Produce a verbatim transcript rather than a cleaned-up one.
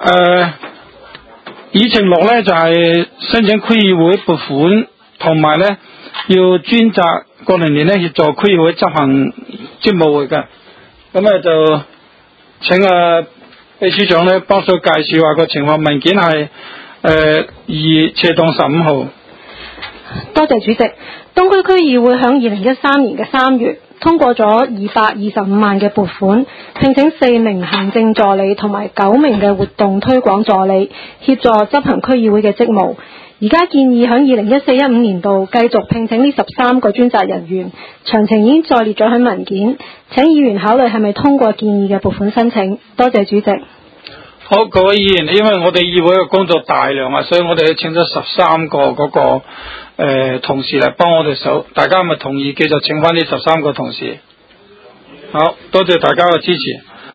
呃議程六咧就係、是、申請區議會撥款，同埋咧要專責過零年咧協助區議會執行職務會嘅。咁咧就請啊秘書長咧幫手介紹下個情況。文件係誒二斜檔十五號。 多謝主席。東區區議會響二零一三年嘅三月通過咗二百二十五萬嘅撥款，聘請四名行政助理同埋九名嘅活動推廣助理協助執行區議會嘅職務。而家建議響二零一四一五年度繼續聘請呢十三個專責人員，詳情已經再列咗喺文件，請議員考慮係咪通過建議嘅撥款申請。多謝主席。 好，各位議員，因為我哋議會嘅工作大量啊，所以我哋請咗十三個嗰、那個誒、呃、同事嚟幫我哋手，大家係咪同意繼續請翻呢十三個同事？好多謝大家嘅支持。